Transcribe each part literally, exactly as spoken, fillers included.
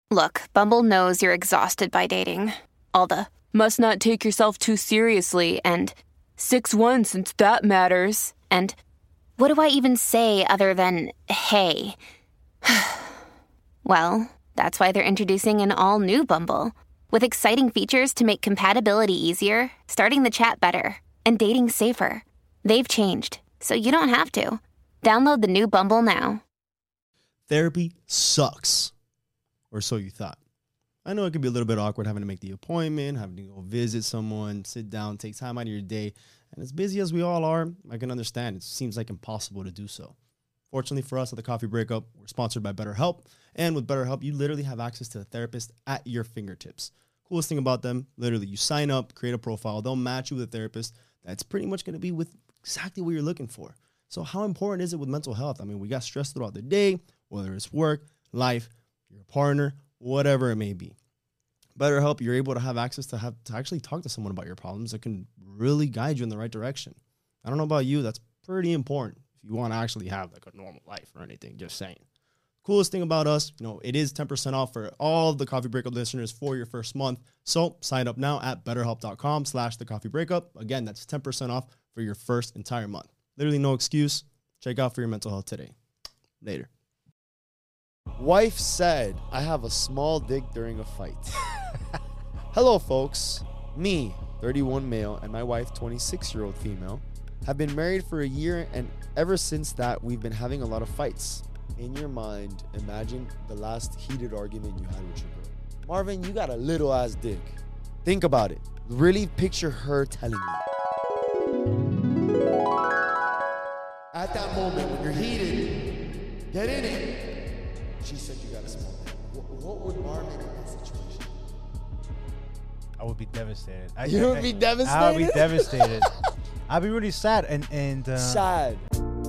Look, Bumble knows you're exhausted by dating. All the must not take yourself too seriously and six one since that matters. And what do I even say other than hey? Well, that's why they're introducing an all-new Bumble with exciting features to make compatibility easier, starting the chat better, and dating safer. They've changed, so you don't have to. Download the new Bumble now. Therapy sucks. Or so you thought. I know it can be a little bit awkward having to make the appointment, having to go visit someone, sit down, take time out of your day. And as busy as we all are, I can understand. It seems like impossible to do so. Fortunately for us at the Coffee Breakup, we're sponsored by BetterHelp. And with BetterHelp, you literally have access to a therapist at your fingertips. Coolest thing about them, literally, you sign up, create a profile. They'll match you with a therapist that's pretty much going to be with exactly what you're looking for. So how important is it with mental health? I mean, we got stress throughout the day, whether it's work, life, your partner, whatever it may be. BetterHelp, you're able to have access to have to actually talk to someone about your problems that can really guide you in the right direction. I don't know about you, that's pretty important if you want to actually have like a normal life or anything, just saying. Coolest thing about us, you know, it is ten percent off for all of the Coffee Breakup listeners for your first month. So sign up now at betterhelp.com slash the coffee breakup. Again, that's ten percent off for your first entire month. Literally no excuse. Check out for your mental health today. Later. Wife said, I have a small dick during a fight. Hello, folks. Me, thirty-one male, and my wife, twenty-six-year-old female, have been married for a year, and ever since that, we've been having a lot of fights. In your mind, imagine the last heated argument you had with your girl. Marvin, you got a little-ass dick. Think about it. Really picture her telling you. At that moment, when you're heated, get in it. She said you got a small dick. What, what would Marvin in that situation? I would be devastated. I, You I, would be devastated? I would be devastated. I'd be really sad and and uh, sad.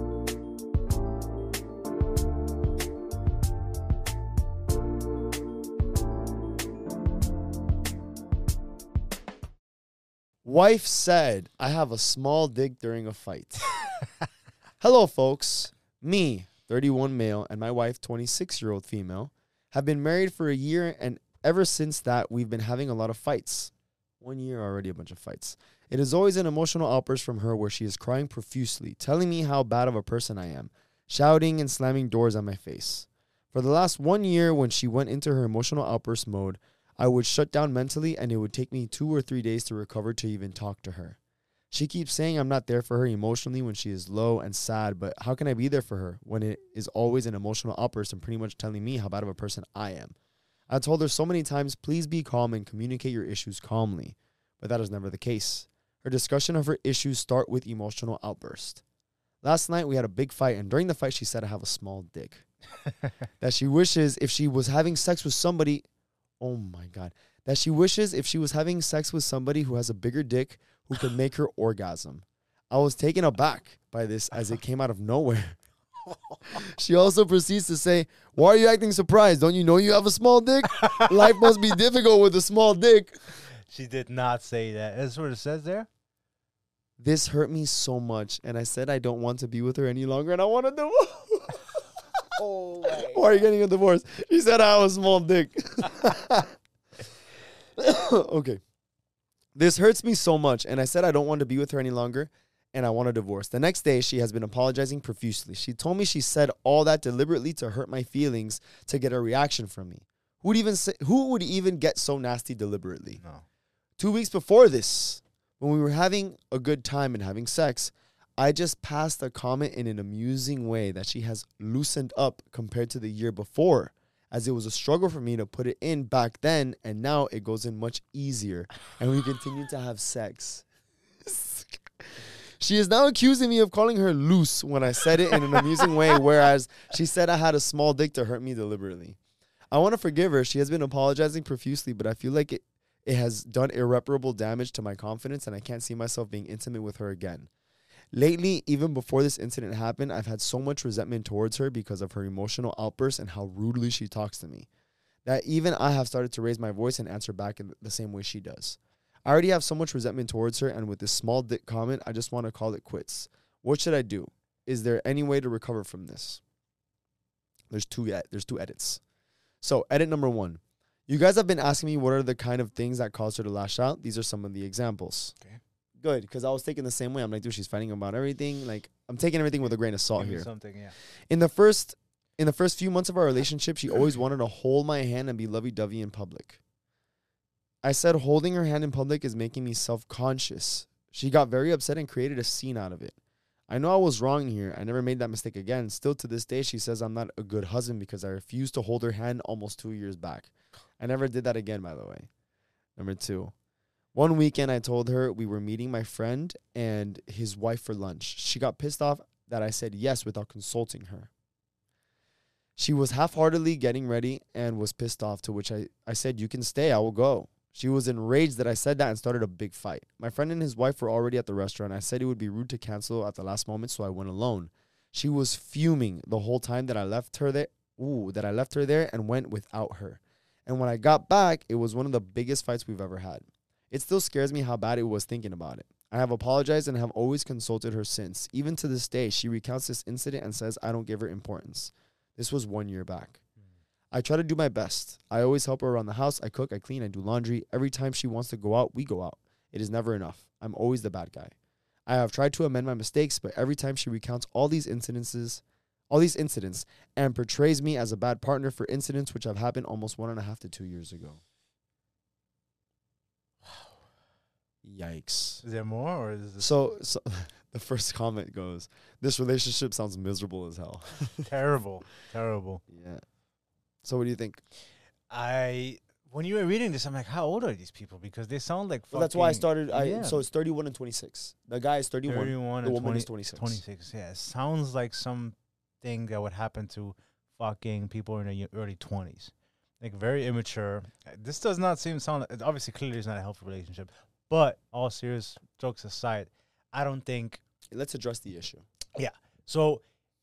Wife said, I have a small dick during a fight. Hello, folks. Me, thirty-one male, and my wife, twenty-six-year-old female, have been married for a year, and ever since that, we've been having a lot of fights. One year already, a bunch of fights. It is always an emotional outburst from her where she is crying profusely, telling me how bad of a person I am, shouting and slamming doors on my face. For the last one year, when she went into her emotional outburst mode, I would shut down mentally, and it would take me two or three days to recover to even talk to her. She keeps saying I'm not there for her emotionally when she is low and sad, but how can I be there for her when it is always an emotional outburst and pretty much telling me how bad of a person I am? I told her so many times, please be calm and communicate your issues calmly, but that is never the case. Her discussion of her issues start with emotional outburst. Last night we had a big fight, and during the fight she said I have a small dick. That she wishes if she was having sex with somebody, oh my God, that she wishes if she was having sex with somebody who has a bigger dick who could make her orgasm. I was taken aback by this as it came out of nowhere. She also proceeds to say, why are you acting surprised? Don't you know you have a small dick? Life must be difficult with a small dick. She did not say that. That's what it says there? This hurt me so much, and I said I don't want to be with her any longer, and I want a divorce. Oh, why are you getting a divorce? She said I have a small dick. Okay. This hurts me so much, and I said I don't want to be with her any longer, and I want a divorce. The next day, she has been apologizing profusely. She told me she said all that deliberately to hurt my feelings to get a reaction from me. Who would even say, who would even get so nasty deliberately? No. Two weeks before this, when we were having a good time and having sex, I just passed a comment in an amusing way that she has loosened up compared to the year before, as it was a struggle for me to put it in back then, and now it goes in much easier, and we continue to have sex. She is now accusing me of calling her loose when I said it in an amusing way, whereas she said I had a small dick to hurt me deliberately. I want to forgive her. She has been apologizing profusely, but I feel like it, it has done irreparable damage to my confidence, and I can't see myself being intimate with her again. Lately, even before this incident happened, I've had so much resentment towards her because of her emotional outbursts and how rudely she talks to me, that even I have started to raise my voice and answer back in the same way she does. I already have so much resentment towards her, and with this small dick comment, I just want to call it quits. What should I do? Is there any way to recover from this? There's two, ed- there's two edits. So, edit number one. You guys have been asking me what are the kind of things that cause her to lash out. These are some of the examples. Okay. Good, because I was thinking the same way. I'm like, dude, she's fighting about everything. Like, I'm taking everything with a grain of salt Give me here. something, yeah. In the first, in the first few months of our relationship, she always wanted to hold my hand and be lovey-dovey in public. I said holding her hand in public is making me self-conscious. She got very upset and created a scene out of it. I know I was wrong here. I never made that mistake again. Still to this day, she says I'm not a good husband because I refused to hold her hand almost two years back. I never did that again, by the way. Number two. One weekend, I told her we were meeting my friend and his wife for lunch. She got pissed off that I said yes without consulting her. She was half-heartedly getting ready and was pissed off, to which I, I said, you can stay, I will go. She was enraged that I said that and started a big fight. My friend and his wife were already at the restaurant. I said it would be rude to cancel at the last moment, so I went alone. She was fuming the whole time that I left her there. Ooh, that I left her there and went without her. And when I got back, it was one of the biggest fights we've ever had. It still scares me how bad it was thinking about it. I have apologized and have always consulted her since. Even to this day, she recounts this incident and says I don't give her importance. This was one year back. I try to do my best. I always help her around the house. I cook, I clean, I do laundry. Every time she wants to go out, we go out. It is never enough. I'm always the bad guy. I have tried to amend my mistakes, but every time she recounts all these incidences, all these incidents, and portrays me as a bad partner for incidents which have happened almost one and a half to two years ago. Yikes. Is there more, or is this So, so the first comment goes, this relationship sounds miserable as hell. terrible? Terrible. Yeah. So what do you think? I when you were reading this, I'm like, how old are these people? Because they sound like. Well, that's why I fucking- started. I yeah. So it's thirty-one and twenty-six. The guy is thirty-one. thirty-one the and woman twenty, is twenty-six. twenty-six. Yeah, it sounds like something that would happen to fucking people in their early twenties. Like very immature. Uh, This does not seem sound. It obviously, clearly, it's not a healthy relationship. But all serious jokes aside, I don't think Let's address the issue. so.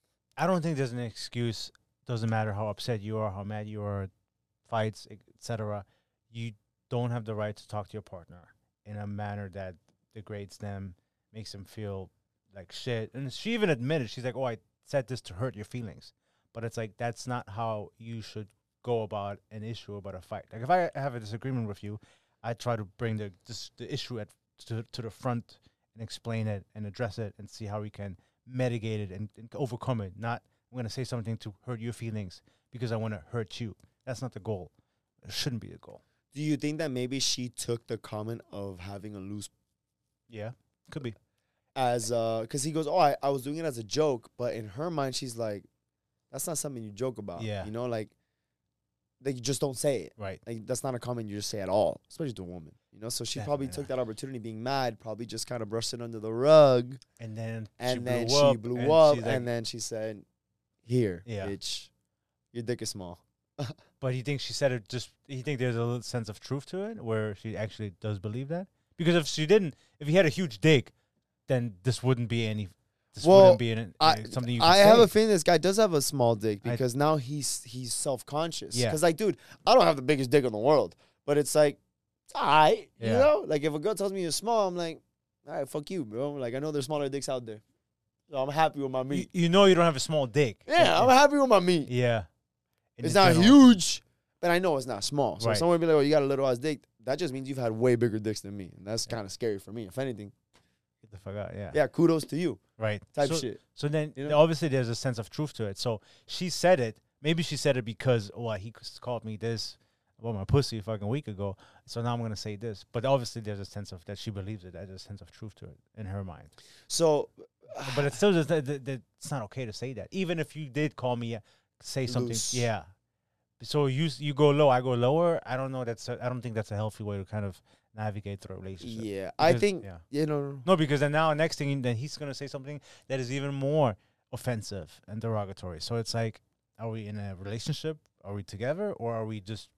I don't think there's an excuse. Doesn't matter how upset you are, how mad you are, fights, et cetera. You don't have the right to talk to your partner in a manner that degrades them, makes them feel like shit. And she even admitted, she's like, oh, I said this to hurt your feelings. But it's like, that's not how you should go about an issue, about a fight. Like, if I have a disagreement with you, I try to bring the this, the issue at to, to the front and explain it and address it and see how we can mitigate it and, and overcome it. Not, I'm going to say something to hurt your feelings because I want to hurt you. That's not the goal. It shouldn't be the goal. Do you think that maybe she took the comment of having a loose Yeah, could be. as uh because he goes, oh, I, I was doing it as a joke, but in her mind she's like, that's not something you joke about. Yeah. You know, like like you just don't say it. Right. Like that's not a comment you just say at all, especially to a woman. You know, so she probably Definitely took that opportunity, being mad, probably just kind of brushed it under the rug, And then and she then blew she up, blew and up, she's like- and then she said, "Here, Yeah. bitch, your dick is small." But he thinks she said it just, he think there's a little sense of truth to it where she actually does believe that? Because if she didn't, if he had a huge dick, then this wouldn't be any, this Well, wouldn't be an, I, something you could I say. have a feeling this guy does have a small dick I- because now he's he's self conscious. Yeah. Because like, dude, I don't have the biggest dick in the world, but it's like, it's all right, you Yeah. know. Like if a girl tells me you're small, I'm like, all right, fuck you, bro. Like I know there's smaller dicks out there, so I'm happy with my you, meat. you know you don't have a small dick. Yeah, I'm happy with my meat. Yeah. In It's the not general- huge, but I know it's not small. So Right. if someone be like, oh, you got a little ass dick, that just means you've had way bigger dicks than me, and that's kind of scary for me. If anything, Get the fuck out, yeah. yeah, kudos to you, Right. type so, shit. So then, You know? obviously, there's a sense of truth to it. So she said it. Maybe she said it because, oh, he c- called me this about my pussy a fucking week ago. So now I'm gonna say this. But obviously, there's a sense of that she believes it. There's a sense of truth to it in her mind. So, But it's still just that, that, that it's not okay to say that. Even if you did call me, uh, say something, Loose. yeah. So you s- you go low, I go lower. I don't know. That's a, I don't think that's a healthy way to kind of navigate through a relationship. yeah, I Because- think yeah. you know. No, because then now next thing then he's gonna say something that is even more offensive and derogatory. So it's like, are we in a relationship? Are we together, or are we just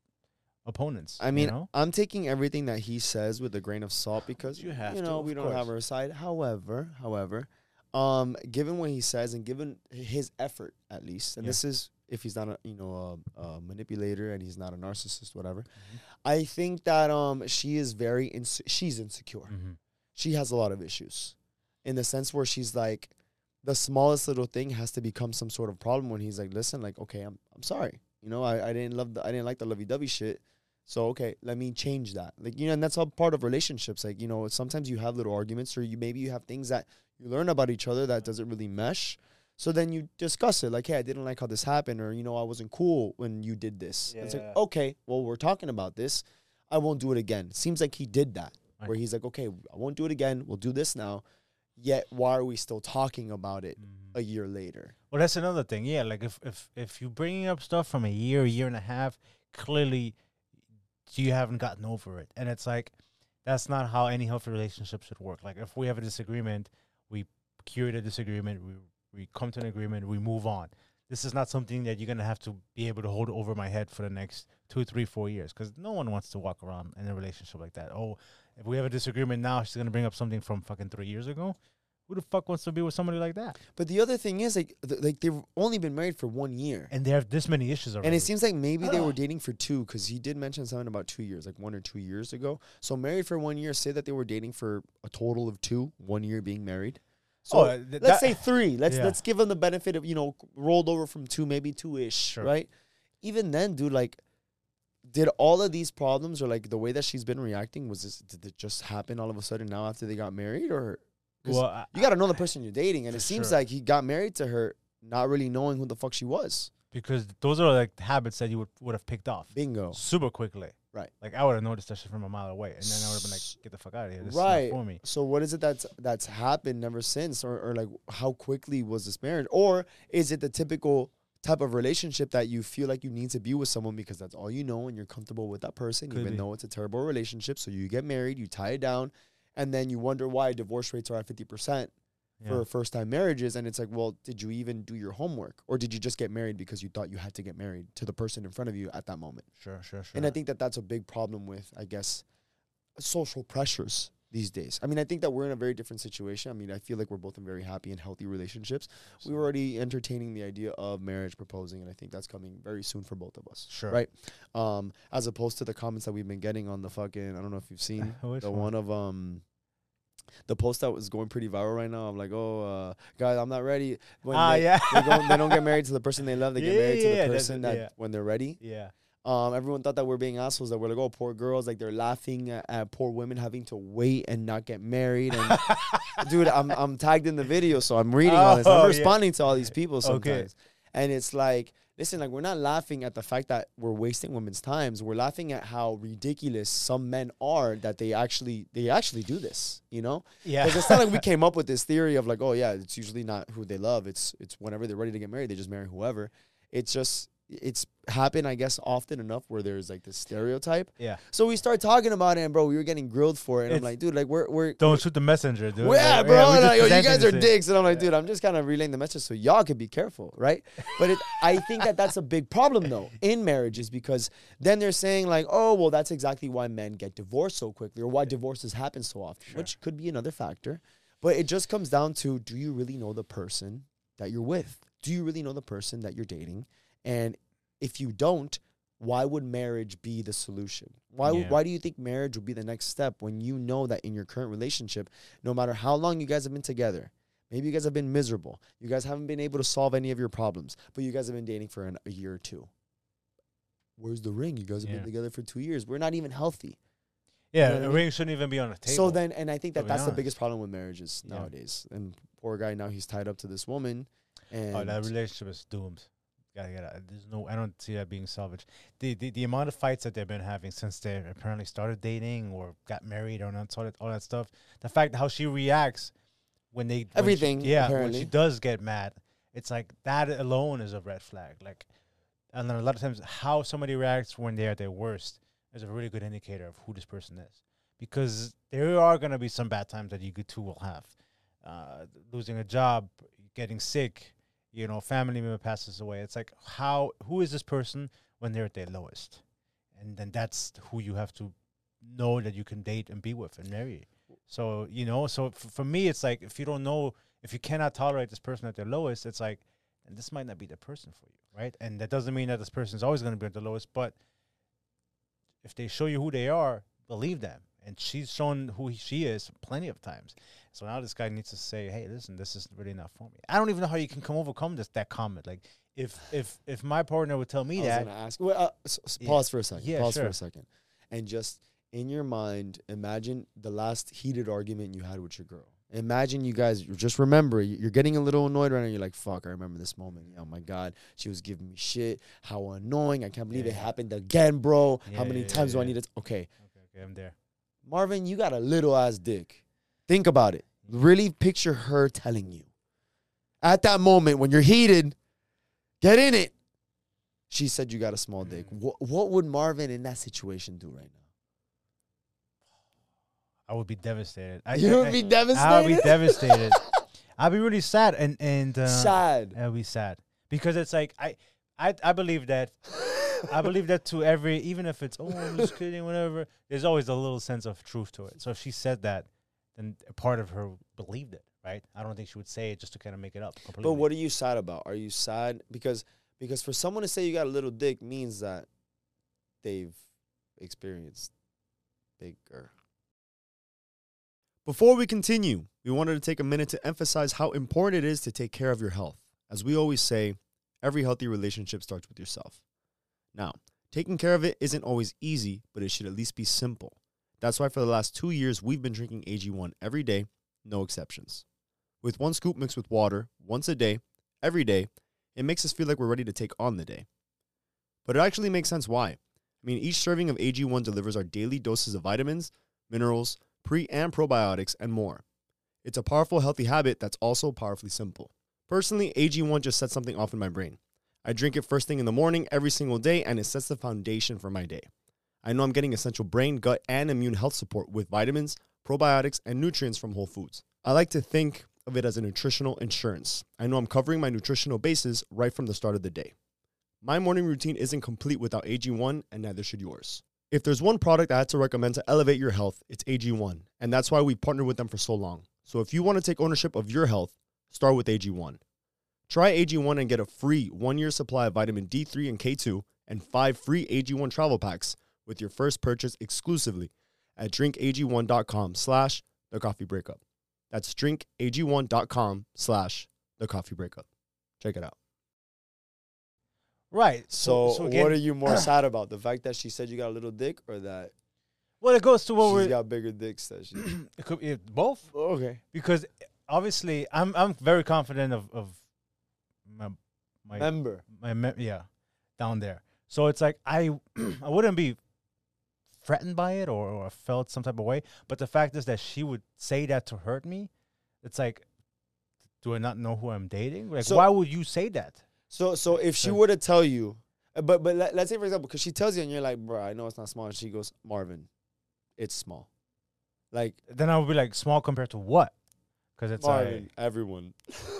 opponents? I mean, you know? I'm taking everything that he says with a grain of salt because You have to, know of we don't have course. our side. However, however, um, given what he says and given his effort, at least, and Yeah. this is if he's not a you know a, a manipulator and he's not a narcissist, whatever. Mm-hmm. I think that um she is very inse- she's insecure. Mhm. She has a lot of issues, in the sense where she's like, the smallest little thing has to become some sort of problem when he's like, listen, like, okay, I'm I'm sorry. You know, I, I didn't love the, I didn't like the lovey-dovey shit. So, okay, let me change that. Like, you know, and that's all part of relationships. Like, you know, sometimes you have little arguments or you maybe you have things that you learn about each other that doesn't really mesh. So then you discuss it. Like, hey, I didn't like how this happened, or, you know, I wasn't cool when you did this. Yeah, it's yeah. like, okay, well, we're talking about this. I won't do it again. Seems like he did that, Right. where he's like, okay, I won't do it again. We'll do this now. Yet, why are we still talking about it Mhm. a year later? Well, that's another thing. Yeah, like if if if you're bringing up stuff from a year, year and a half, clearly you haven't gotten over it, and it's like that's not how any healthy relationship should work. Like if we have a disagreement, we cure the disagreement, we we come to an agreement, we move on. This is not something that you're gonna have to be able to hold over my head for the next two, three, four years, because no one wants to walk around in a relationship like that. Oh, if we have a disagreement now, she's gonna bring up something from fucking three years ago. Who the fuck wants to be with somebody like that? But the other thing is, like, th- like they've only been married for one year. And they have this many issues already. And it seems like maybe they were dating for two, because he did mention something about two years, like one or two years ago. So married for one year, say that they were dating for a total of two, one year being married. So Oh, uh, th- let's that- say three. Let's Yeah. let's give them the benefit of, you know, rolled over from two, maybe two-ish, Sure. right? Even then, dude, like, did all of these problems or like the way that she's been reacting, was this, did it just happen all of a sudden now after they got married? Or 'cause well, I- you got to know the person you're dating, and For it seems sure. like he got married to her not really knowing who the fuck she was. because those are like habits that you would, would have picked off Bingo. super quickly. Right. Like I would have noticed that shit from a mile away, and then I would have been like, "Get the fuck out of here! This Right. is not for me." So what is it that's that's happened ever since, or, or like how quickly was this marriage, or is it the typical type of relationship that you feel like you need to be with someone because that's all you know and you're comfortable with that person, Could even be. though it's a terrible relationship? So you get married, you tie it down, and then you wonder why divorce rates are at fifty percent Yeah. for first time marriages. And it's like, well, did you even do your homework, or did you just get married because you thought you had to get married to the person in front of you at that moment? Sure, sure, sure. And I think that that's a big problem with, I guess, social pressures these days. I mean, I think that we're in a very different situation. I mean, I feel like we're both in very happy and healthy relationships. We were already entertaining the idea of marriage proposing, and I think that's coming very soon for both of us. Sure. Right? Um, as opposed to the comments that we've been getting on the fucking, I don't know if you've seen, Which the one? one of, um, the post that was going pretty viral right now. I'm like, oh, uh, guys, I'm not ready. When Ah, they, yeah. they, go, they don't get married to the person they love. They get Yeah, married to yeah, the yeah, that's person it, that yeah. when they're ready. Yeah. Um, everyone thought that we're being assholes, that we're like, oh, poor girls, like they're laughing at, at poor women having to wait and not get married. And dude, I'm I'm tagged in the video, so I'm reading all this. Oh, I'm yeah. responding to all these people sometimes. Okay. And it's like, listen, like we're not laughing at the fact that we're wasting women's times. We're laughing at how ridiculous some men are that they actually they actually do this, you know? Yeah. Because it's not like we came up with this theory of like, oh yeah, it's usually not who they love. It's it's whenever they're ready to get married, they just marry whoever. It's just it's happened, I guess, often enough where there's like this stereotype. Yeah. So we start talking about it, and bro, we were getting grilled for it. And I'm It's- like, dude, like we're we're Don't shoot the messenger, dude. well, yeah, Like, bro. we and just like, yo, you presented guys are this. dicks, and I'm like, dude, I'm just kind of relaying the message so y'all could be careful, right? But it, I think that that's a big problem though in marriages, because then they're saying like, oh, well, that's exactly why men get divorced so quickly, or why divorces happen so often, Sure. which could be another factor. But it just comes down to, do you really know the person that you're with? Do you really know the person that you're dating? And if you don't, why would marriage be the solution? Why would Yeah. why do you think marriage would be the next step when you know that in your current relationship, no matter how long you guys have been together, maybe you guys have been miserable, you guys haven't been able to solve any of your problems, but you guys have been dating for an, a year or two. Where's the ring? You guys have Yeah. been together for two years. We're not even healthy. Yeah, You know what I a mean? ring shouldn't even be on the table. So then, and I think to that be that's the honest. biggest problem with marriages Yeah. nowadays. And poor guy, now he's tied up to this woman. And Oh, that relationship is doomed. Gotta get out. There's no. I don't see that being salvaged. The, the the amount of fights that they've been having since they apparently started dating or got married or not, all that, all that stuff. The fact how she reacts when they when she- Everything, yeah, apparently. when she does get mad, it's like that alone is a red flag. Like, and then a lot of times how somebody reacts when they're at their worst is a really good indicator of who this person is, because there are gonna be some bad times that you two will have, uh, losing a job, getting sick. You know, family member passes away. It's like, how, who is this person when they're at their lowest? And then that's who you have to know that you can date and be with and marry. So, you know, so f- for me, it's like, if you don't know, if you cannot tolerate this person at their lowest, it's like, and this might not be the person for you, right? And that doesn't mean that this person is always going to be at the lowest, but if they show you who they are, believe them. And she's shown who he, she is plenty of times. So now this guy needs to say, hey, listen, this is really not for me. I don't even know how you can come overcome this that comment. Like, if if if my partner would tell me I was that, gonna ask. Well, uh, s- s- Yeah. pause for a second. Yeah, pause for sure. a second, and just in your mind, imagine the last heated argument you had with your girl. Imagine you guys you just remember you- you're getting a little annoyed right now. You're like, "Fuck, I remember this moment. Oh my god, she was giving me shit. How annoying! I can't believe Yeah, it yeah. happened again, bro. Yeah, How many yeah, times do I yeah. need it?" Okay, okay, okay, I'm there. Marvin, you got a little ass dick. Think about it. Really picture her telling you at that moment when you're heated, get in it. She said you got a small dick. Mm. What what would Marvin in that situation do right now? I would be devastated. I, You I, would I- be devastated. I would be devastated. I'd be really sad and and uh, Sad. I'd be sad because it's like I I I believe that I believe that to every, even if it's, oh, I'm just kidding, whatever, there's always a little sense of truth to it. So if she said that, then a part of her believed it, right? I don't think she would say it just to kind of make it up completely. But what are you sad about? Are you sad because because for someone to say you got a little dick means that they've experienced bigger. Before we continue, we wanted to take a minute to emphasize how important it is to take care of your health. As we always say, every healthy relationship starts with yourself. Now, taking care of it isn't always easy, but it should at least be simple. That's why for the last two years, we've been drinking A G one every day, no exceptions. With one scoop mixed with water, once a day, every day, it makes us feel like we're ready to take on the day. But it actually makes sense why. I mean, each serving of A G one delivers our daily doses of vitamins, minerals, pre and probiotics, and more. It's a powerful, healthy habit that's also powerfully simple. Personally, A G one just sets something off in my brain. I drink it first thing in the morning every single day, and it sets the foundation for my day. I know I'm getting essential brain, gut, and immune health support with vitamins, probiotics, and nutrients from Whole Foods. I like to think of it as a nutritional insurance. I know I'm covering my nutritional bases right from the start of the day. My morning routine isn't complete without A G one, and neither should yours. If there's one product I had to recommend to elevate your health, it's A G one, and that's why we partnered with them for so long. So if you want to take ownership of your health, start with A G one. Try A G one and get a free one-year supply of vitamin D three and K two and five free A G one travel packs with your first purchase exclusively at drinkag1.com slash the coffee breakup. That's drinkag1.com slash the coffee breakup. Check it out. right. So, so again, what are you more sad about? The fact that she said you got a little dick or that well, it goes to what she's we're got bigger dicks that she it could be both. Okay. Because obviously I'm I'm very confident of of my my Member. my me- yeah down there. So it's like I I wouldn't be threatened by it or, or felt some type of way. But the fact is that she would say that to hurt me. It's like, do I not know who I'm dating? Like, So- why would you say that? So so if she So- were to tell you, uh, but but let, let's say for example, because she tells you and you're like, bro, I know it's not small, and she goes, Marvin, it's small. Like Then I would be like, small compared to what? Because it's Marvin, like, everyone.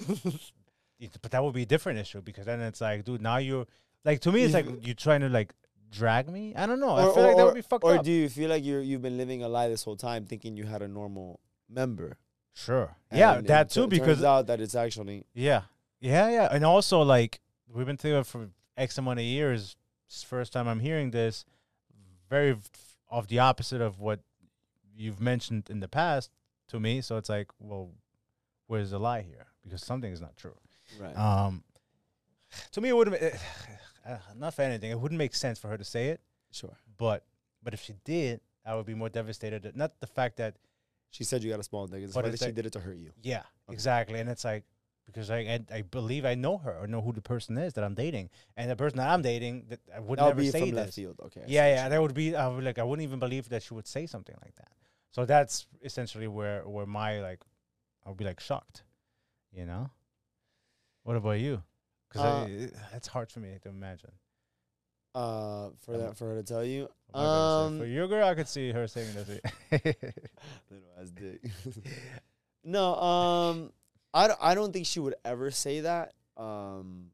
it- but that would be a different issue because then it's like, dude, now you're like, to me, it's like you're trying to like drag me. I don't know. I Or- feel like that or- would be fucked Or up. do you feel like you're you've been living a lie this whole time, thinking you had a normal member? Sure. Yeah, And that it too. tu- Because turns out that it's actually yeah, yeah, yeah, and also like we've been together for X amount of years. It's the first time I'm hearing this. Very f- of the opposite of what you've mentioned in the past to me. So it's like, well, where's the lie here? Because something is not true. right. Um, to me, it wouldn't. Uh, not for anything. It wouldn't make sense for her to say it. Sure. But but if she did, I would be more devastated. Not the fact that She said you got a small dick. It's But funny it's that she like- did it to hurt you. yeah, Okay. exactly. And it's like because I, I I believe I know her or know who the person is that I'm dating, and the person that I'm dating that I would That would never be say from left this. field. Okay. I see Yeah, what yeah, you that would be. I would like. I wouldn't even believe that she would say something like that. So that's essentially where where my like, I would be like shocked, you know. What about you? Because Uh, it's hard for me to imagine. Uh, for Um, that, for her to tell you, I'm not gonna say- um, for your girl, I could see her saying this. little ass dick. no, um, I don't, I don't think she would ever say that. Um,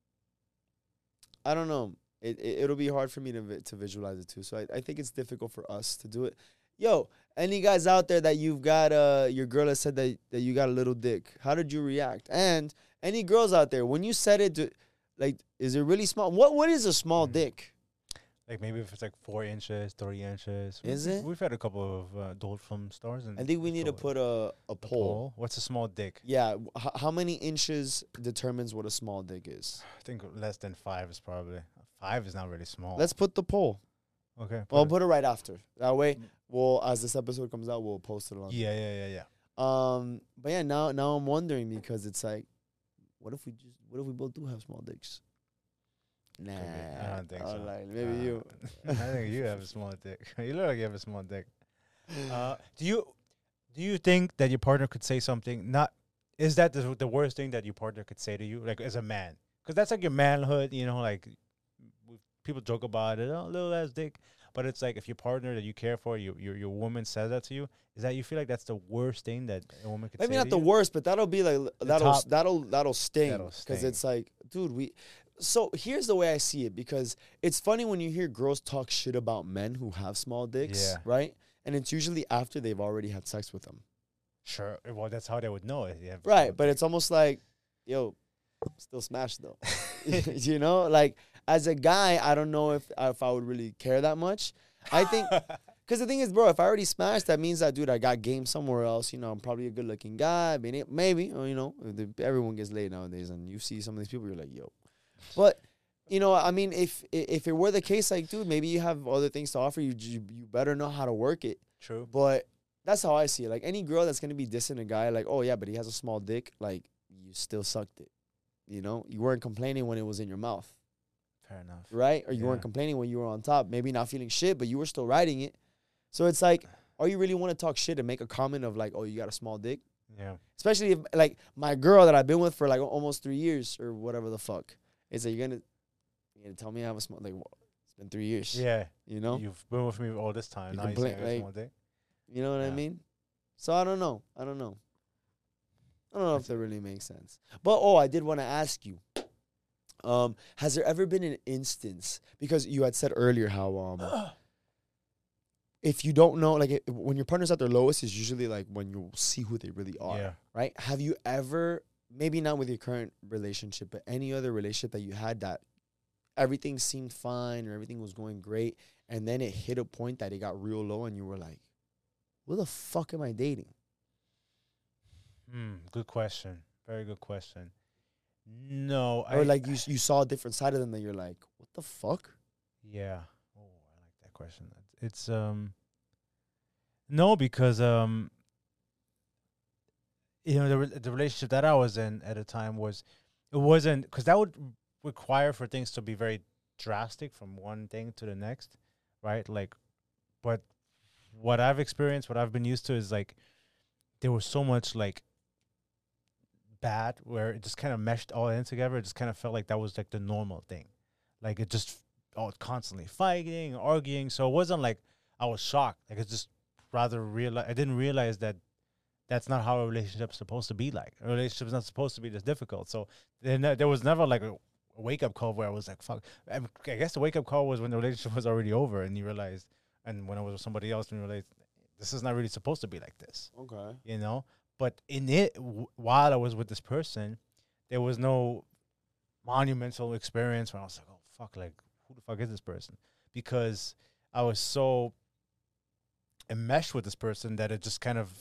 I don't know. It, it it'll be hard for me to vi- to visualize it too. So I, I think it's difficult for us to do it. Yo, any guys out there that you've got uh your girl has said that that you got a little dick? How did you react? And any girls out there when you said it, do, like, is it really small? What what is a small dick? Like maybe if it's like four inches, three inches. Is We've- it? We've had a couple of uh, adult film stars. And I think we need to put a, a a poll. poll. What's a small dick? Yeah, w- h- how many inches determines what a small dick is? I think less than five is probably. Five is not really small. Let's put the poll. okay. Well, Oh. put it- put it right after. That way, we'll as this episode comes out, we'll post it on. yeah, yeah, yeah, yeah. Um, but yeah, now now I'm wondering because it's like, what if we just what if we both do have small dicks? Nah, Could be. I don't think I was so. like, maybe Uh, you. I think you have a small dick. You look like you have a small dick. Uh, do you do you think that your partner could say something? Not is that the the worst thing that your partner could say to you, like as a man? Because that's like your manhood, you know. Like w- people joke about it, oh, little ass dick. But it's like if your partner that you care for, your your your woman says that to you, is that you feel like that's the worst thing that a woman could Maybe say not to the you? worst, but that'll be like l- that'll top. that'll that'll sting That'll because sting. it's like, dude, we. So here's the way I see it because it's funny when you hear girls talk shit about men who have small dicks, Yeah. right? And it's usually after they've already had sex with them, Sure. Well, that's how they would know it. Yeah. right? But it's almost like, yo, still smash though, you know? Like as a guy, I don't know if if I would really care that much. I think. Because the thing is, bro, if I already smashed, that means that, dude, I got game somewhere else. You know, I'm probably a good-looking guy. Maybe, maybe or, you know, the, everyone gets laid nowadays. And you see some of these people, you're like, yo. But, you know, I mean, if if it were the case, like, dude, maybe you have other things to offer. You you, you better know how to work it. True. But that's how I see it. Like, any girl that's going to be dissing a guy, like, oh, yeah, but he has a small dick, like, you still sucked it. You know? You weren't complaining when it was in your mouth, Fair enough. right? Or you Yeah. weren't complaining when you were on top. Maybe not feeling shit, but you were still riding it. So it's like, oh, you really want to talk shit and make a comment of like, oh, you got a small dick? Yeah. Especially if like my girl that I've been with for like almost three years or whatever the fuck. It's like, you're gonna, you're gonna tell me I have a small, like, wha- it's been three years. Yeah. You know? You've been with me all this time. You now you're complain- saying I have a like- small dick. You know what I Yeah. mean? So I don't know. I don't know. I don't know if that really makes sense. But, oh, I did want to ask you. Um, has there ever been an instance, because you had said earlier how, um, if you don't know, like it, when your partner's at their lowest is usually like when you see who they really are, Yeah. right? Have you ever, maybe not with your current relationship, but any other relationship that you had that everything seemed fine or everything was going great, and then it hit a point that it got real low and you were like, who the fuck am I dating? Hmm. Good question. Very good question. No. Or I, like you you saw a different side of them that you're like, what the fuck? Yeah. Oh, I like that question. It's um. No, because um. You know, the re- the relationship that I was in at the time was, it wasn't, because that would require for things to be very drastic from one thing to the next, right? Like, but what I've experienced, what I've been used to is like, there was so much like bad where it just kind of meshed all in together. It just kind of felt like that was like the normal thing. Like it just oh constantly fighting, arguing. So it wasn't like I was shocked. Like it's just rather realize I didn't realize that that's not how a relationship's supposed to be like. A relationship's not supposed to be this difficult. So there, ne- there was never like a, a wake up call where I was like, fuck. I, mean, I guess the wake up call was when the relationship was already over and you realized, and when I was with somebody else and you realized this is not really supposed to be like this. Okay. You know, but in it, w- while I was with this person, there was no monumental experience where I was like, oh, fuck, like, who the fuck is this person? Because I was so enmeshed with this person that it just kind of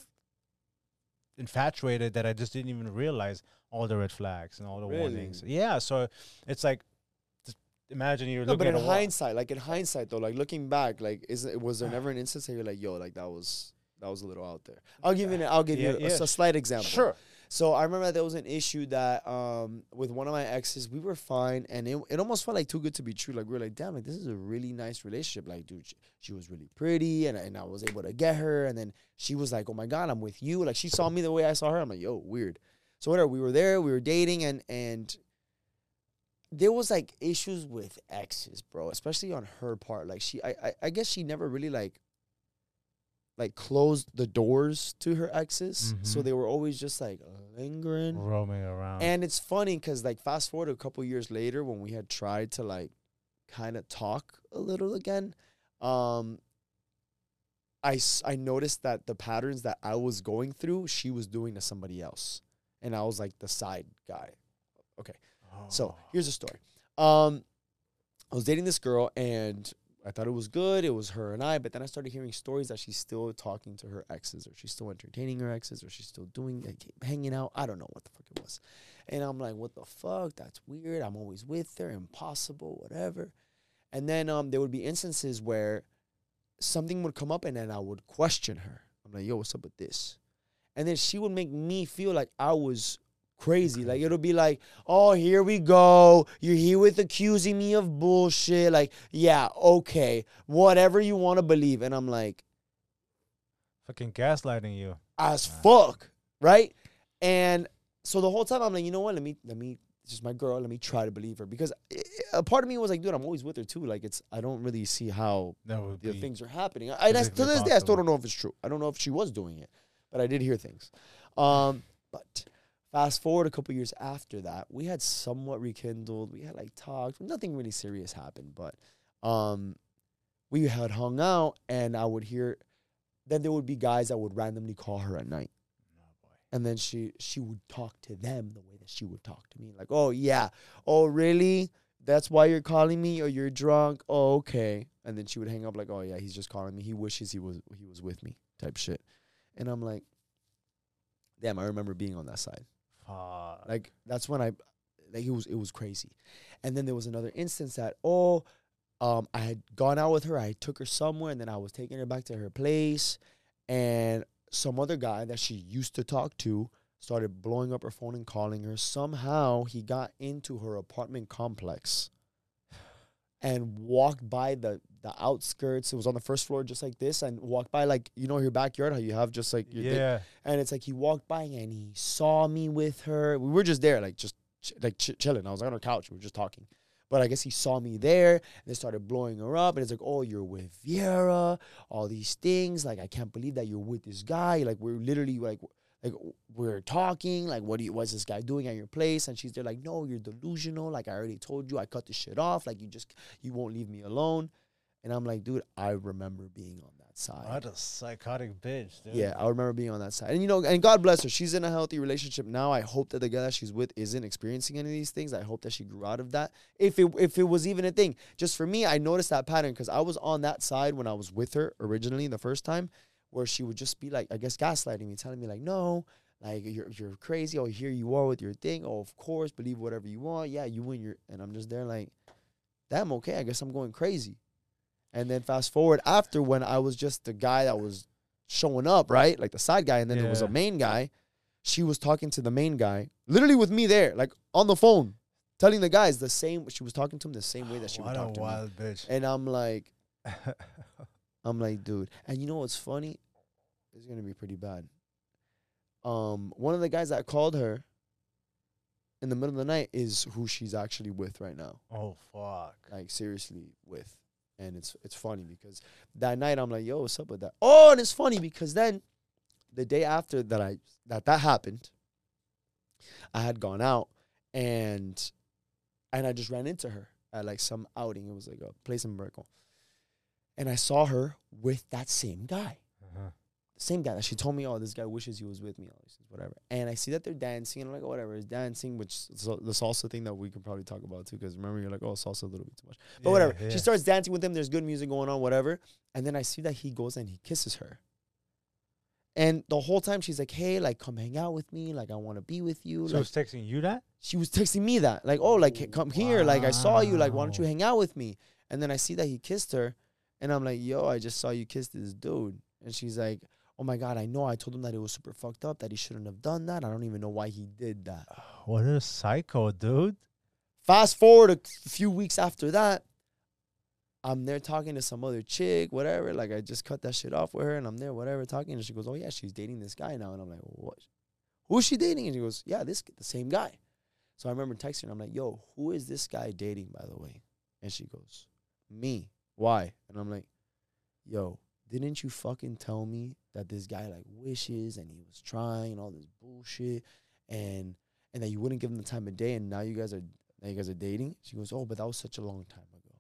infatuated that I just didn't even realize all the red flags and all the Really? warnings. Yeah, so it's like, just imagine you're No, but looking in at a wall. hindsight, like in hindsight though, like looking back, like is it was there never an instance that you're like, yo, like that was that was a little out there? I'll give you an, I'll give Yeah, you a, yeah. s- a slight example. Sure. So I remember there was an issue that um with one of my exes, we were fine, and it, it almost felt like too good to be true. Like we were like, damn, like this is a really nice relationship. Like, dude, she, she was really pretty, and and I was able to get her, and then she was like, oh my god, I'm with you. Like she saw me the way I saw her. I'm like, yo, weird. So whatever, we were there, we were dating, and and there was like issues with exes, bro, especially on her part. Like she, I I, I guess she never really like. like closed the doors to her exes, so Mhm. they were always just like lingering. Roaming around. And it's funny because like fast forward a couple years later when we had tried to like kind of talk a little again, um, I, s- I noticed that the patterns that I was going through, she was doing to somebody else. And I was like the side guy. Okay. So Oh. here's the story. Um, I was dating this girl and I thought it was good. It was her and I. But then I started hearing stories that she's still talking to her exes, or she's still entertaining her exes, or she's still doing, like, hanging out. I don't know what the fuck it was. And I'm like, what the fuck? That's weird. I'm always with her. Impossible, whatever. And then um, there would be instances where something would come up, and then I would question her. I'm like, yo, what's up with this? And then she would make me feel like I was crazy. Like, it'll be like, oh, here we go. You're here with accusing me of bullshit. Like, yeah, okay, whatever you want to believe. And I'm like, Fucking gaslighting you. as fuck, right? And so the whole time I'm like, you know what? Let me, let me, it's just my girl. Let me try to believe her, because a part of me was like, dude, I'm always with her too. Like, it's, I don't really see how That would the be things are happening. I, I, to physically this day, I still possible. don't know if it's true. I don't know if she was doing it, but I did hear things. Um, but fast forward a couple years after that, we had somewhat rekindled. We had like talks. Nothing really serious happened, but um, we had hung out, and I would hear. Then there would be guys that would randomly call her at night, and then she she would talk to them the way that she would talk to me, like, "Oh yeah, oh really? That's why you're calling me, or you're drunk? Oh okay." And then she would hang up, like, "Oh yeah, he's just calling me. He wishes he was he was with me," type shit. And I'm like, damn, I remember being on that side. Fuck. Like, that's when I, like, it was it was crazy. And then there was another instance that, oh, um, I had gone out with her. I took her somewhere, and then I was taking her back to her place. And some other guy that she used to talk to started blowing up her phone and calling her. Somehow, he got into her apartment complex and walked by the, the outskirts. It was on the first floor just like this, and walked by, like, you know, your backyard, how you have just, like, your thing? Yeah. And it's like he walked by and he saw me with her. We were just there, like, just ch- like ch- chilling. I was on our couch. We were just talking. But I guess he saw me there, and they started blowing her up. And it's like, oh, you're with Viera, all these things. Like, I can't believe that you're with this guy. Like, we're literally, like, like we're talking. Like, what do you, what's this guy doing at your place? And she's there like, no, you're delusional. Like, I already told you, I cut this shit off. Like, you just, you won't leave me alone. And I'm like, dude, I remember being on that side. What a psychotic bitch, dude. Yeah, I remember being on that side. And, you know, and God bless her. She's in a healthy relationship now. I hope that the guy that she's with isn't experiencing any of these things. I hope that she grew out of that. If it if it was even a thing. Just for me, I noticed that pattern because I was on that side when I was with her originally the first time, where she would just be like, I guess, gaslighting me, telling me like, no, like, you're you're crazy. Oh, here you are with your thing. Oh, of course, believe whatever you want. Yeah, you win your, and I'm just there like, damn, okay, I guess I'm going crazy. And then fast forward after, when I was just the guy that was showing up, right? Like the side guy. And then there was a Yeah. main guy. She was talking to the main guy, literally with me there, like on the phone, telling the guys the same. She was talking to him the same way that she would What a talk to me. wild bitch. And I'm like, I'm like, dude. And you know what's funny? It's going to be pretty bad. Um, one of the guys that called her in the middle of the night is who she's actually with right now. Oh, fuck. Like, seriously with. And it's it's funny because that night I'm like, yo, what's up with that? Oh, and it's funny because then the day after that I that that happened, I had gone out and and I just ran into her at like some outing. It was like a place in Brickell. And I saw her with that same guy. Uh-huh. The same guy that she told me, oh, this guy wishes he was with me, all these things, whatever. And I see that they're dancing, and I'm like, oh, whatever, it's dancing, which is the salsa thing that we could probably talk about too, because remember, you're like, oh, salsa a little bit too much. But Yeah, whatever. yeah. She starts dancing with him, there's good music going on, whatever. And then I see that he goes and he kisses her. And the whole time she's like, hey, like, come hang out with me. Like, I want to be with you. She like, was texting you that? she was texting me that. Like, oh, like, come here. Like, I saw you. Like, why don't you Wow. hang out with me? And then I see that he kissed her. And I'm like, yo, I just saw you kiss this dude. And she's like, oh, my God, I know. I told him that it was super fucked up, that he shouldn't have done that. I don't even know why he did that. What a psycho, dude. Fast forward a few weeks after that, I'm there talking to some other chick, whatever. Like, I just cut that shit off with her, and I'm there, whatever, talking. And she goes, oh, yeah, she's dating this guy now. And I'm like, what? Who's she dating? And she goes, yeah, this the same guy. So I remember texting her. I'm like, yo, who is this guy dating, by the way? And she goes, me. Why? And I'm like, yo, didn't you fucking tell me that this guy, like, wishes and he was trying and all this bullshit and and that you wouldn't give him the time of day, and now you guys are now you guys are dating? She goes, oh, but that was such a long time ago.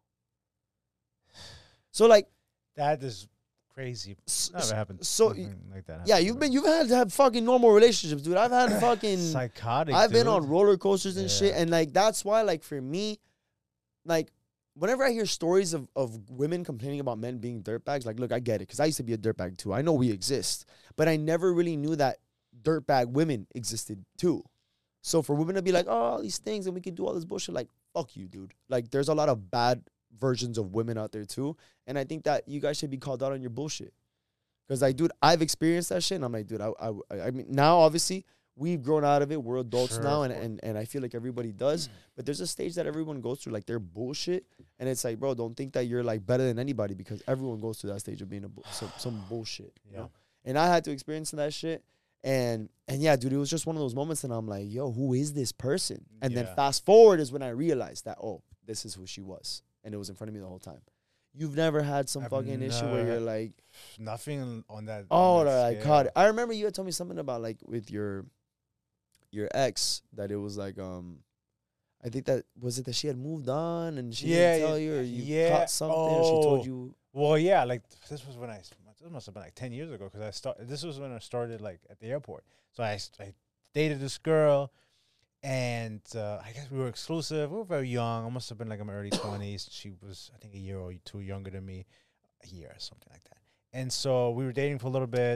So, like, That is crazy. s- Never s- happened. so, Nothing like that. yeah, happened, you've but- been you've had to have fucking normal relationships, dude. I've had fucking psychotic. I've been dude. on roller coasters and shit, Yeah. and like that's why, like, for me, like, whenever I hear stories of, of women complaining about men being dirtbags, like, look, I get it, because I used to be a dirtbag too. I know we exist, but I never really knew that dirtbag women existed too. So for women to be like, oh, all these things, and we can do all this bullshit, like, fuck you, dude. Like, there's a lot of bad versions of women out there too, and I think that you guys should be called out on your bullshit. Because, like, dude, I've experienced that shit, and I'm like, dude, I, I, I mean, now, obviously, we've grown out of it. We're adults Sure, now, of and, and, and I feel like everybody does. But there's a stage that everyone goes through, like, they're bullshit. And it's like, bro, don't think that you're, like, better than anybody, because everyone goes through that stage of being a bu- some, some bullshit. You Yeah. know? And I had to experience that shit. And, and yeah, dude, it was just one of those moments, and I'm like, yo, who is this person? And then Yeah. fast forward is when I realized that, oh, this is who she was. And it was in front of me the whole time. You've never had some I've fucking issue where never- you're like, Nothing on that. oh, on that I scale. caught it. I remember you had told me something about, like, with your your ex, that it was like, um, I think that, was it that she had moved on and she Yeah, didn't tell yeah, you, or you yeah. caught something, or she Oh. told you? Well, yeah, like this was when I, this must have been like ten years ago, because I started, this was when I started like at the airport. So I, I dated this girl, and uh, I guess we were exclusive. We were very young. I must have been like in my early twenties. She was, I think, a year or two younger than me, a year or something like that. And so we were dating for a little bit.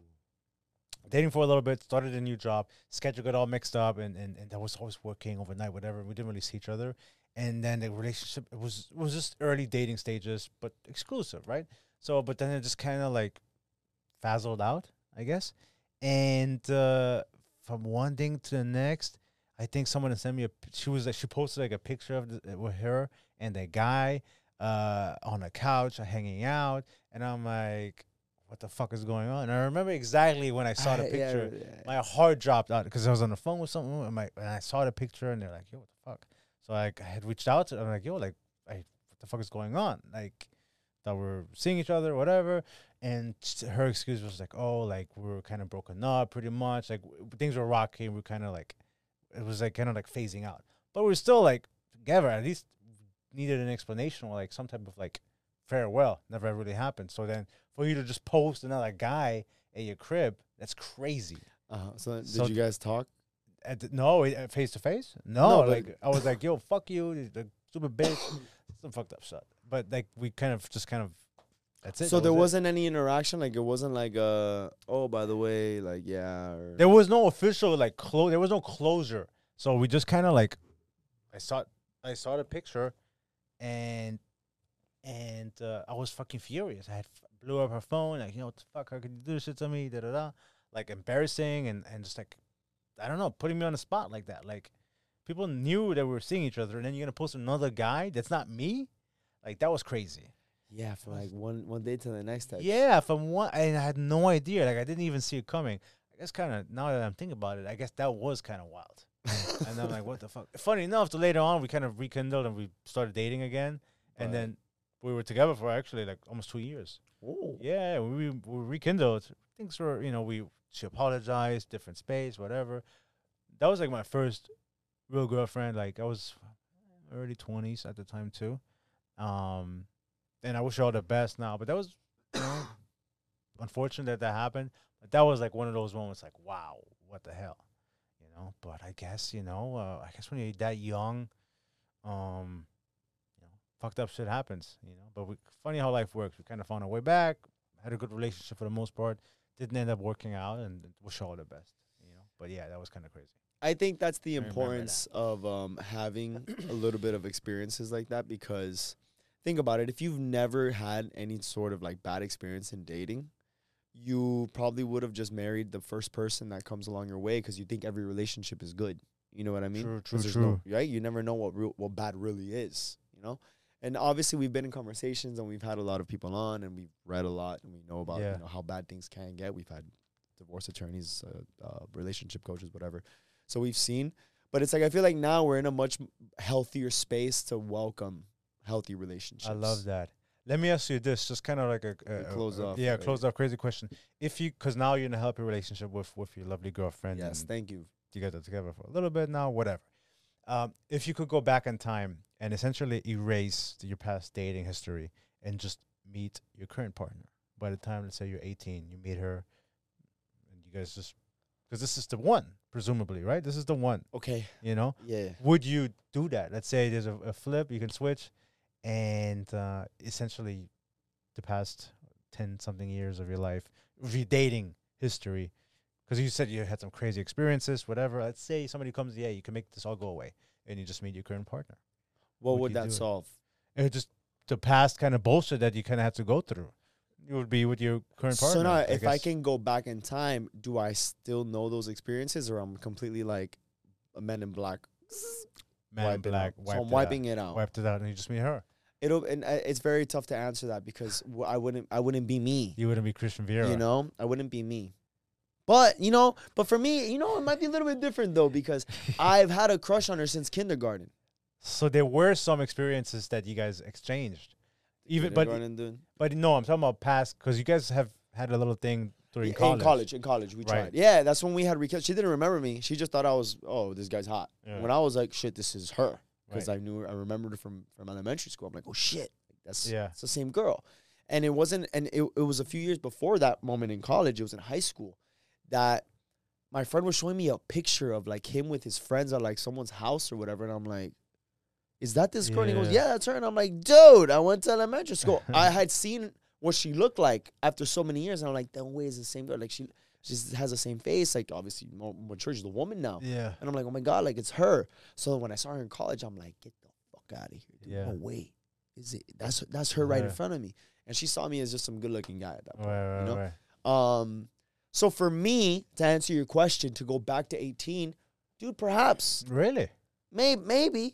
Dating for a little bit, started a new job, schedule got all mixed up, and, and, and I was always working overnight, whatever. We didn't really see each other. And then the relationship, it was it was just early dating stages, but exclusive, right? So, but then it just kind of like fizzled out, I guess. And uh, from one thing to the next, I think someone sent me a, she was like, she posted like a picture of the, with her and a guy uh, on a couch hanging out. And I'm like, what the fuck is going on? And I remember exactly when I saw the I- yeah, picture, yeah. my heart dropped out because I was on the phone with someone, and, my, and I saw the picture, and they're like, yo, what the fuck? So like, I had reached out to them, like, yo, like, I, what the fuck is going on? Like, that we're seeing each other, whatever. And sh- her excuse was like, oh, like, we were kind of broken up pretty much. Like, w- things were rocky. We were kind of like, it was like kind of like phasing out. But we are still like together. At least needed an explanation or like some type of like farewell. Never really happened. So then for you to just post another guy at your crib, that's crazy. Uh-huh. So did So you guys talk? At the, no, uh, face to face. No, No, but- like I was like, yo, fuck you, you the stupid bitch. Some fucked up shit. But like we kind of just kind of that's it. So that there was it. wasn't any interaction? Like, it wasn't like, uh, oh, by the way, like, yeah. Or There was no official like close. There was no closure. So we just kind of like, I saw, I saw the picture, and and uh, I was fucking furious. I had f- blew up her phone. Like, you know, what the fuck? How could you do this shit to me? Da da da. Like embarrassing and and just like, I don't know, putting me on the spot like that. Like, people knew that we were seeing each other, and then you're gonna post another guy that's not me. Like, that was crazy. yeah, from like one one day to the next. Type. Yeah, from one, and I had no idea. Like, I didn't even see it coming. I guess kind of now that I'm thinking about it, I guess that was kind of wild. And I'm like, what the fuck? Funny enough, so later on we kind of rekindled and we started dating again, and Right. then we were together for actually like almost two years. Ooh. Yeah, we we rekindled. Things were, you know, we she apologized, different space, whatever. That was like my first real girlfriend. Like, I was early twenties at the time too. Um, and I wish her all the best now. But that was, you know, unfortunate that that happened. But that was like one of those moments, like, wow, what the hell, you know. But I guess, you know, uh, I guess when you're that young, um, you know, fucked up shit happens, you know. But we, funny how life works. We kind of found our way back. Had a good relationship for the most part. Didn't end up working out, and wish her all the best, you know. But yeah, that was kind of crazy. I think that's the I remember importance of um, having a little bit of experiences like that, because think about it. If you've never had any sort of like bad experience in dating, you probably would have just married the first person that comes along your way because you think every relationship is good. You know what I mean? True, 'Cause true, there's true. No, right? You never know what real, what bad really is, you know? And obviously we've been in conversations and we've had a lot of people on and we've read a lot and we know about Yeah. you know how bad things can get. We've had divorce attorneys, uh, uh, relationship coaches, whatever. So we've seen, but it's like I feel like now we're in a much m- healthier space to welcome healthy relationships. I love that. Let me ask you this, just kind of like a, a, To close a- a- off, yeah, right? close off, crazy question. If you, because now you're in a healthy relationship with with your lovely girlfriend, Yes, and thank you. you guys are together for a little bit now, whatever. Um, if you could go back in time and essentially erase your past dating history and just meet your current partner, by the time, let's say you're eighteen, you meet her, and you guys just, because this is the one, presumably, right? This is the one, Okay. you know? Yeah. Would you do that? Let's say there's a, a flip, you can switch, and uh, essentially the past ten something years of your life, of your dating history, because you said you had some crazy experiences, whatever. Let's say somebody comes, yeah, you can make this all go away, and you just meet your current partner. What Would would you that do it? solve? It would just the past kind of bullshit that you kind of have to go through. You would be with your current partner. So now, I if I guess. can go back in time, do I still know those experiences, or I'm completely like a Men in Black? Man wipe it Black, out. So wiped I'm it wiping out. it out. Wiped it out, and you just meet her. It'll and uh, it's very tough to answer that because w- I wouldn't I wouldn't be me. You wouldn't be Christian Vieira. You know, I wouldn't be me. But you know, but for me, you know, it might be a little bit different though because I've had a crush on her since kindergarten. So there were some experiences that you guys exchanged, even but Kindergarten, dude. but no, I'm talking about past because you guys have had a little thing during Yeah, college. In college, in college, we Right. tried. Yeah, that's when we had recap. She didn't remember me. She just thought I was, oh, this guy's hot. Yeah. When I was like, shit, this is her, because Right. I knew her, I remembered her from from elementary school. I'm like, oh shit, that's Yeah. it's the same girl. And it wasn't, and it, it was a few years before that moment in college. It was in high school that my friend was showing me a picture of like him with his friends at like someone's house or whatever, and I'm like, is that this girl? And he goes, Yeah. yeah, that's her. And I'm like, dude, I went to elementary school. I had seen what she looked like after so many years, and I'm like, that way is the same girl. Like she, she just has the same face. Like obviously more mature. She's a woman now. Yeah. And I'm like, oh my god, like it's her. So when I saw her in college, I'm like, get the fuck out of here, dude. Yeah. No way. Is it? That's that's her right in Yeah. front of me. And she saw me as just some good looking guy at that point. Right, right, you know? right. Um, so for me to answer your question, to go back to eighteen, dude, perhaps, Really? maybe, maybe,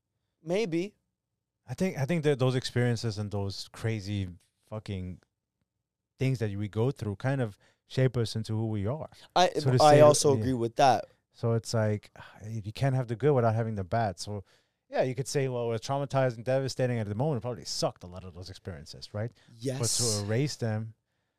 maybe. I think I think that those experiences and those crazy fucking things that we go through kind of shape us into who we are. I So to I say- also yeah. agree with that. So it's like you can't have the good without having the bad. So yeah, you could say, well, it's traumatizing, devastating at the moment. It probably sucked a lot of those experiences, right? But Yes, to erase them,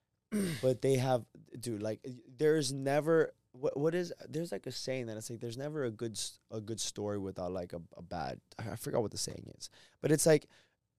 but they have, dude. Like, there's never what what is there's like a saying that it's like there's never a good s- a good story without like a, a bad. I forgot what the saying is, but it's like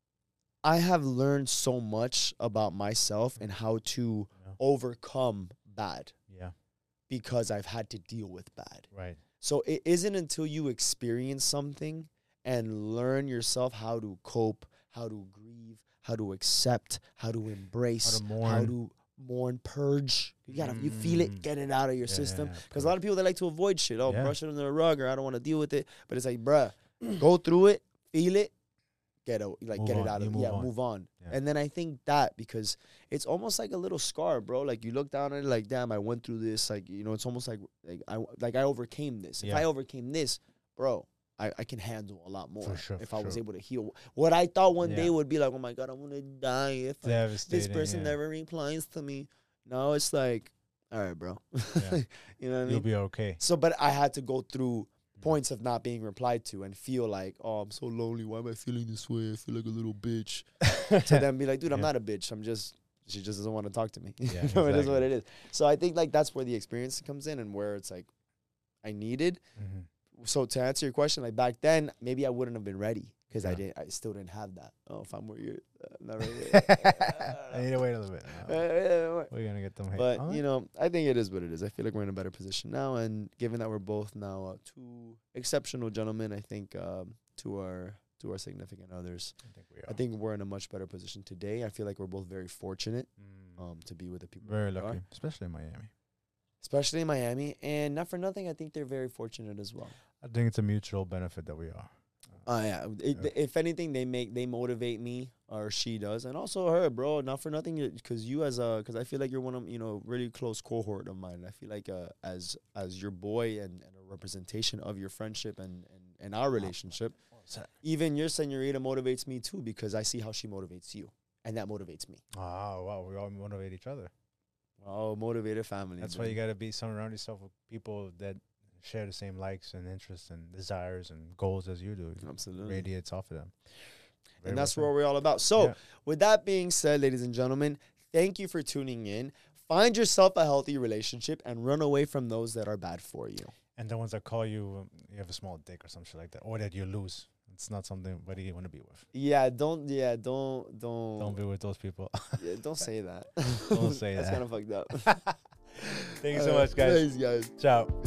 I have learned so much about myself and how to Yeah. overcome bad yeah, because I've had to deal with bad. right. So it isn't until you experience something and learn yourself how to cope, how to grieve, how to accept, how to embrace, How to how mourn. to mourn, purge. You gotta, you feel it, Mm. get it out of your Yeah, system. yeah, Because a lot of people, they like to avoid shit. Oh, Yeah. brush it under the rug, or I don't want to deal with it. But it's like, bruh, go through it, feel it, get out, like Move get on. it out You of, move yeah, on. move on. Yeah. And then I think that because it's almost like a little scar, bro. Like you look down at it, like, damn, I went through this. Like, you know, it's almost like like I like I overcame this. If Yeah. I overcame this, bro, I, I can handle a lot more. sure, if for I was sure. able to heal what I thought one day Yeah. would be like, oh my god, I'm gonna die if I, Devastating. this person yeah. never replies to me. No, it's like, all right, bro. Yeah. You know what I You'll mean? be okay. So, but I had to go through points of not being replied to and feel like, oh, I'm so lonely. Why am I feeling this way? I feel like a little bitch. To then be like, dude, I'm Yeah. not a bitch. I'm just, she just doesn't want to talk to me. Yeah, You know, it is what exactly. it is. So I think like that's where the experience comes in and where it's like, I needed. Mhm. So to answer your question, like back then, maybe I wouldn't have been ready because I Yeah. didn't, I still didn't have that. Oh, if I'm where you're, uh, I'm not ready. yet. I need to wait a little bit. Uh, yeah, We're gonna get them. hate. but Alright. you know, I think it is what it is. I feel like we're in a better position now, and given that we're both now uh, two exceptional gentlemen, I think um, to our to our significant others, I think we are. I think we're in a much better position today. I feel like we're both very fortunate Mm. um, to be with the people Very we are, lucky, especially in Miami. especially in Miami, and not for nothing, I think they're very fortunate as well. I think it's a mutual benefit that we are. Uh, yeah. It, Yeah. If anything, they make they motivate me, or she does, and also her, bro. Not for nothing, because you as a, because I feel like you're one of you know really close cohort of mine. I feel like uh, as as your boy and, and a representation of your friendship and and, and our relationship, even your senorita motivates me too because I see how she motivates you, and that motivates me. Oh wow, we all motivate each other. Oh, motivated family. That's dude. why you got to be surround yourself with people that share the same likes and interests and desires and goals as you do. Absolutely. Radiates off of them. Very And well that's said. what we're all about. So, Yeah. with that being said, ladies and gentlemen, thank you for tuning in. Find yourself a healthy relationship and run away from those that are bad for you. And the ones that call you, um, you have a small dick or some shit like that, or that you lose. It's not something buddy you want to be with. Yeah, don't. Yeah, don't. Don't. Don't be with those people. yeah, don't say that. Don't say That's that. kind of fucked up. Thank you so Uh, much, guys. Thanks, guys. Ciao.